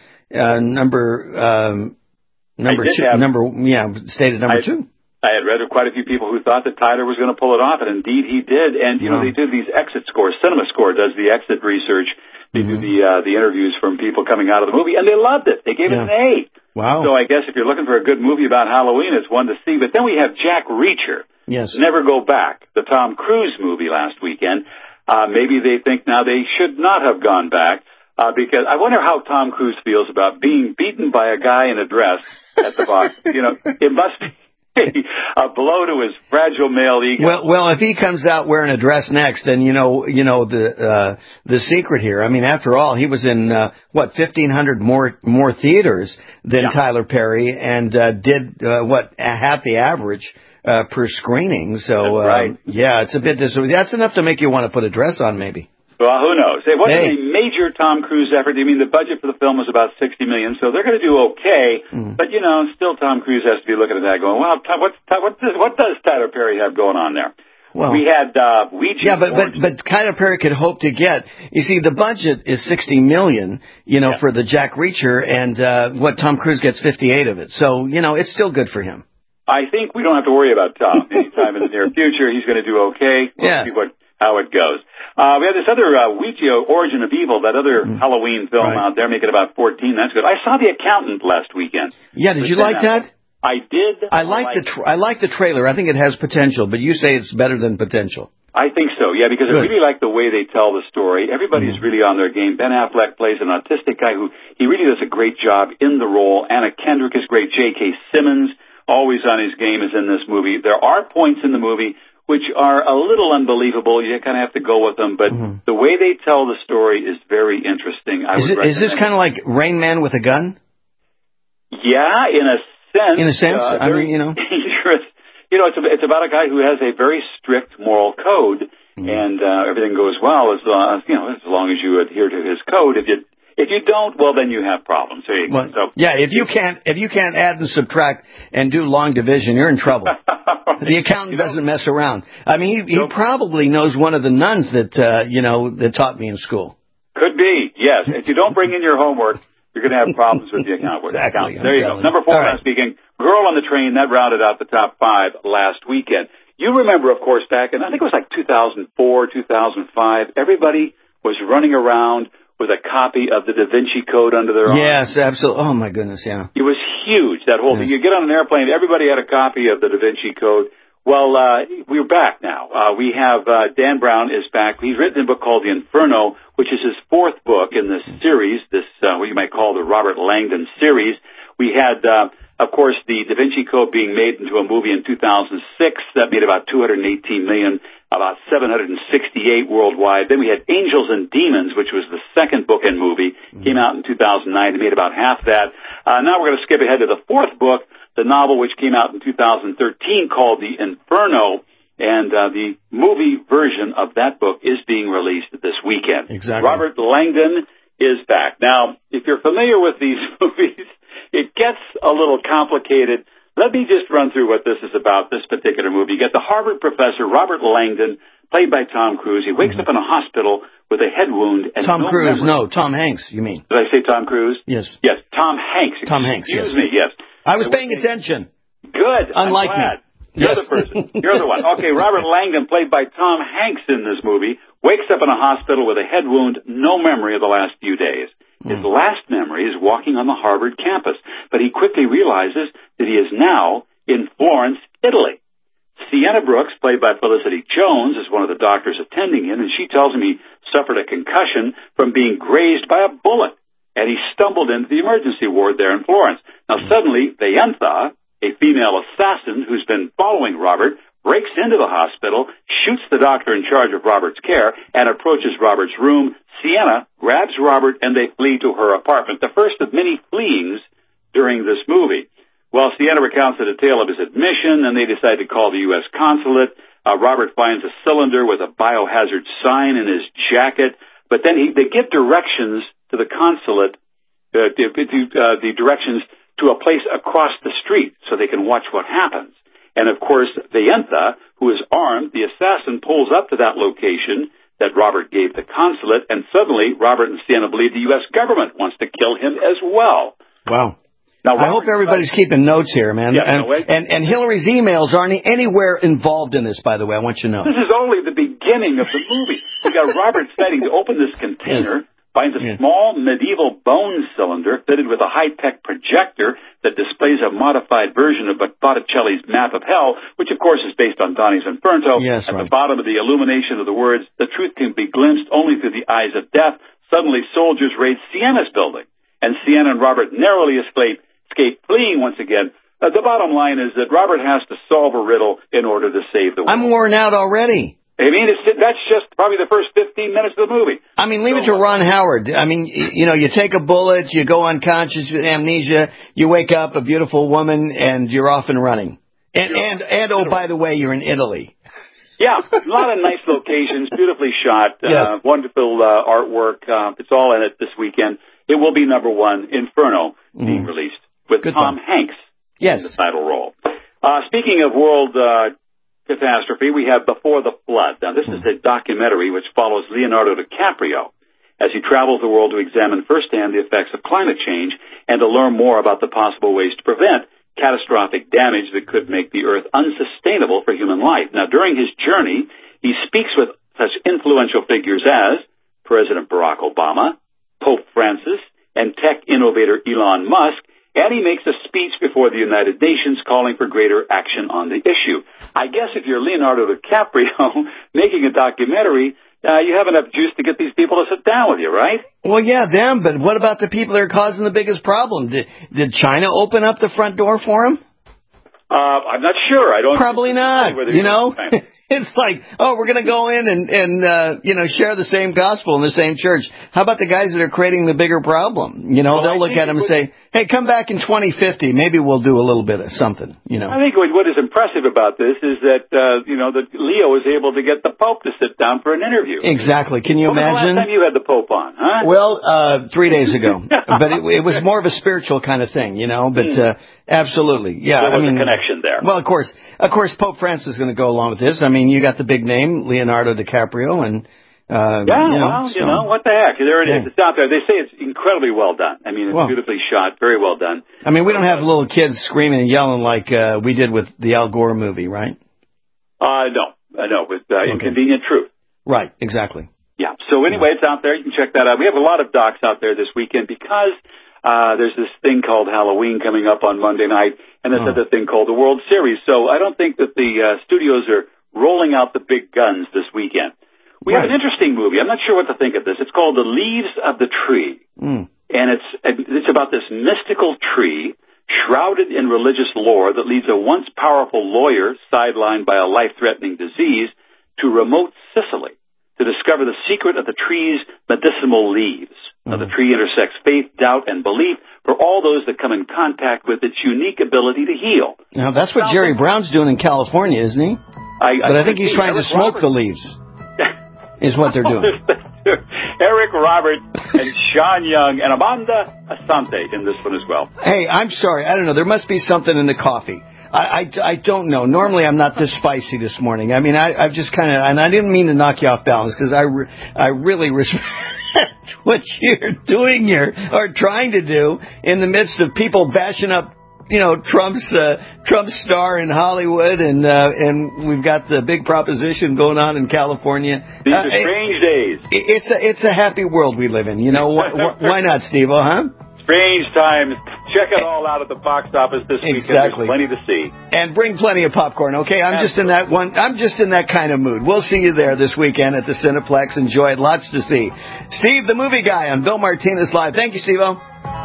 stated number two. I had read of quite a few people who thought that Tyler was going to pull it off, and indeed he did. And, they do these exit scores. CinemaScore does the exit research. They do the interviews from people coming out of the movie, and they loved it. They gave it an A. Wow. So I guess if you're looking for a good movie about Halloween, it's one to see. But then we have Jack Reacher. Yes. Never Go Back, the Tom Cruise movie last weekend. Maybe they think now they should not have gone back, because I wonder how Tom Cruise feels about being beaten by a guy in a dress at the box. It must be a blow to his fragile male ego. Well, if he comes out wearing a dress next, then the secret here. I mean, after all, he was in 1,500 more theaters than Tyler Perry, and did half the average per screening. So that's right. It's a bit. That's enough to make you want to put a dress on, maybe. Well, who knows? It wasn't a major Tom Cruise effort. I mean, the budget for the film was about $60 million, so they're going to do okay. But still, Tom Cruise has to be looking at that, going, "Well, what does Tyler Perry have going on there?" Well, we had Ouija. Yeah, but Tyler Perry could hope to get. You see, the budget is $60 million, for the Jack Reacher, and Tom Cruise gets 58 of it. So it's still good for him. I think we don't have to worry about Tom anytime in the near future. He's going to do okay. We'll see how it goes. We have this other Ouija, Origin of Evil, that other Halloween film out there, making about 14. That's good. I saw The Accountant last weekend. Yeah, did you like that? I did. I like the trailer. I think it has potential, but you say it's better than potential. I think so, yeah, because I really like the way they tell the story. Everybody's really on their game. Ben Affleck plays an autistic guy he really does a great job in the role. Anna Kendrick is great. J.K. Simmons, always on his game, is in this movie. There are points in the movie which are a little unbelievable. You kind of have to go with them, but the way they tell the story is very interesting. Is this kind of like Rain Man with a gun? Yeah, in a sense. In a sense? I mean, dangerous. It's about a guy who has a very strict moral code, and everything goes well as long as you adhere to his code. If you don't, well, then you have problems. There you go. If you can't add and subtract and do long division, you're in trouble. The accountant doesn't mess around. I mean, he probably knows one of the nuns that that taught me in school. Could be, yes. If you don't bring in your homework, you're going to have problems with the accountant. Exactly. There you go. Number 4 last weekend, Girl on the Train. That rounded out the top 5 last weekend. You remember, of course, back in, I think it was like 2004, 2005, everybody was running around with a copy of the Da Vinci Code under their arm. Yes, absolutely. Oh, my goodness, yeah. It was huge, that whole thing. You get on an airplane, everybody had a copy of the Da Vinci Code. Well, we're back now. We have Dan Brown is back. He's written a book called The Inferno, which is his 4th book in this series, what you might call the Robert Langdon series. We had, of course, the Da Vinci Code being made into a movie in 2006. That made about $218 million. About 768 worldwide. Then we had Angels and Demons, which was the second bookend movie. Came out in 2009. It made about half that. Now we're going to skip ahead to the 4th book, the novel which came out in 2013 called The Inferno. And the movie version of that book is being released this weekend. Exactly. Robert Langdon is back. Now, if you're familiar with these movies, it gets a little complicated. Let me just run through what this is about, this particular movie. You get the Harvard professor, Robert Langdon, played by Tom Cruise. He wakes up in a hospital with a head wound. And Tom Hanks, you mean. Did I say Tom Cruise? Yes. Yes, Tom Hanks. Excuse me, yes. I was paying attention. Good. Unlike I'm glad. me. You're the person. You're the one. Okay, Robert Langdon, played by Tom Hanks in this movie, wakes up in a hospital with a head wound, no memory of the last few days. His last memory is walking on the Harvard campus, but he quickly realizes that he is now in Florence, Italy. Sienna Brooks, played by Felicity Jones, is one of the doctors attending him, and she tells him he suffered a concussion from being grazed by a bullet, and he stumbled into the emergency ward there in Florence. Now, suddenly, Vayantha, a female assassin who's been following Robert, breaks into the hospital, shoots the doctor in charge of Robert's care, and approaches Robert's room. Sienna grabs Robert, and they flee to her apartment, the first of many fleeings during this movie. Well, Sienna recounts the detail of his admission, and they decide to call the U.S. consulate. Robert finds a cylinder with a biohazard sign in his jacket, but then they give directions to the consulate, the directions to a place across the street so they can watch what happens. And, of course, Vayentha, who is armed, the assassin pulls up to that location that Robert gave the consulate, and suddenly Robert and Sienna believe the U.S. government wants to kill him as well. Wow. Now, I hope everybody's keeping notes here, man. Yeah, and Hillary's emails aren't anywhere involved in this, by the way. I want you to know. This is only the beginning of the movie. We got Robert Setting to open this container, finds a small medieval bone cylinder fitted with a high-tech projector that displays a modified version of Botticelli's Map of Hell, which, of course, is based on Dante's Inferno. Yes, At the bottom of the illumination of the words, "The truth can be glimpsed only through the eyes of death." Suddenly, soldiers raid Sienna's building, and Sienna and Robert narrowly escape, fleeing once again. The bottom line is that Robert has to solve a riddle in order to save the world. I'm worn out already. I mean, that's just probably the first 15 minutes of the movie. I mean, leave it to Ron Howard. I mean, you take a bullet, you go unconscious with amnesia, you wake up a beautiful woman, and you're off and running. And oh, by the way, you're in Italy. Yeah, a lot of nice locations, beautifully shot, wonderful artwork. It's all in it this weekend. It will be number one, Inferno, being released with Tom Hanks in the title role. Speaking of world catastrophe, we have Before the Flood. Now, this is a documentary which follows Leonardo DiCaprio as he travels the world to examine firsthand the effects of climate change and to learn more about the possible ways to prevent catastrophic damage that could make the Earth unsustainable for human life. Now, during his journey, he speaks with such influential figures as President Barack Obama, Pope Francis, and tech innovator Elon Musk, and he makes a speech before the United Nations calling for greater action on the issue. I guess if you're Leonardo DiCaprio making a documentary, you have enough juice to get these people to sit down with you, right? Well, yeah, them, but what about the people that are causing the biggest problem? Did China open up the front door for them? I'm not sure. I don't. Probably not. It's like, oh, we're going to go in and share the same gospel in the same church. How about the guys that are creating the bigger problem? They'll look at them and say, hey, come back in 2050. Maybe we'll do a little bit of something, I think what is impressive about this is that, that Leo was able to get the Pope to sit down for an interview. Exactly. Can you imagine? When was the last time you had the Pope on, huh? Well, 3 days ago. But it was more of a spiritual kind of thing, But absolutely, yeah. There was a connection there. Well, of course, Pope Francis is going to go along with this. I mean, you got the big name, Leonardo DiCaprio, and what the heck? There it is. It's out there. They say it's incredibly well done. I mean, it's beautifully shot, very well done. I mean, we don't have little kids screaming and yelling like we did with the Al Gore movie, right? No, with Inconvenient Truth. Right, exactly. Yeah. So anyway, it's out there. You can check that out. We have a lot of docs out there this weekend because there's this thing called Halloween coming up on Monday night, and there's another thing called the World Series. So I don't think that the studios are rolling out the big guns this weekend. We have an interesting movie. I'm not sure what to think of this. It's called The Leaves of the Tree. And it's about this mystical tree shrouded in religious lore that leads a once powerful lawyer sidelined by a life-threatening disease to remote Sicily to discover the secret of the tree's medicinal leaves. Now, the tree intersects faith, doubt, and belief for all those that come in contact with its unique ability to heal. Now, that's what Jerry Brown's doing in California, isn't he? But I think he's trying to smoke the leaves, is what they're doing. Eric Roberts and Sean Young and Amanda Asante in this one as well. Hey, I'm sorry. I don't know. There must be something in the coffee. I don't know. Normally, I'm not this spicy this morning. I mean, I've just kind of, and I didn't mean to knock you off balance because I really respect what you're doing here or trying to do in the midst of people bashing up, Trump's star in Hollywood, and we've got the big proposition going on in California. These are strange days. It's a happy world we live in. Why not, Steve-O, huh? Strange times. Check it all out at the box office this weekend. There's plenty to see. And bring plenty of popcorn, okay? I'm just in that kind of mood. We'll see you there this weekend at the Cineplex. Enjoy it. Lots to see. Steve, the movie guy on Bill Martinez Live. Thank you, Steve-O.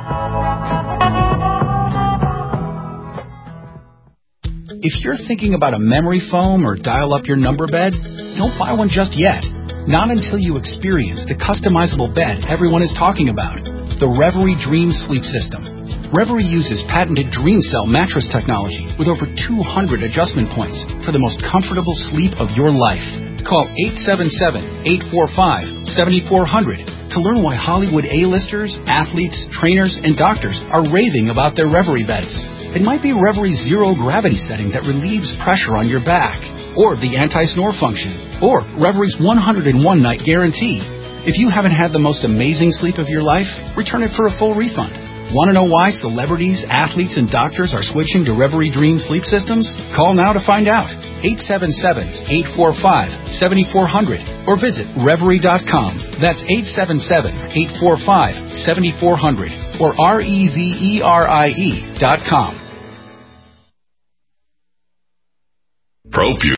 If you're thinking about a memory foam or dial-up your number bed, don't buy one just yet. Not until you experience the customizable bed everyone is talking about, the Reverie Dream Sleep System. Reverie uses patented Dream Cell mattress technology with over 200 adjustment points for the most comfortable sleep of your life. Call 877-845-7400 to learn why Hollywood A-listers, athletes, trainers, and doctors are raving about their Reverie beds. It might be Reverie's zero-gravity setting that relieves pressure on your back, or the anti-snore function, or Reverie's 101-night guarantee. If you haven't had the most amazing sleep of your life, return it for a full refund. Want to know why celebrities, athletes, and doctors are switching to Reverie Dream sleep systems? Call now to find out. 877-845-7400 or visit Reverie.com. That's 877-845-7400 or REVERIE.com. ProPure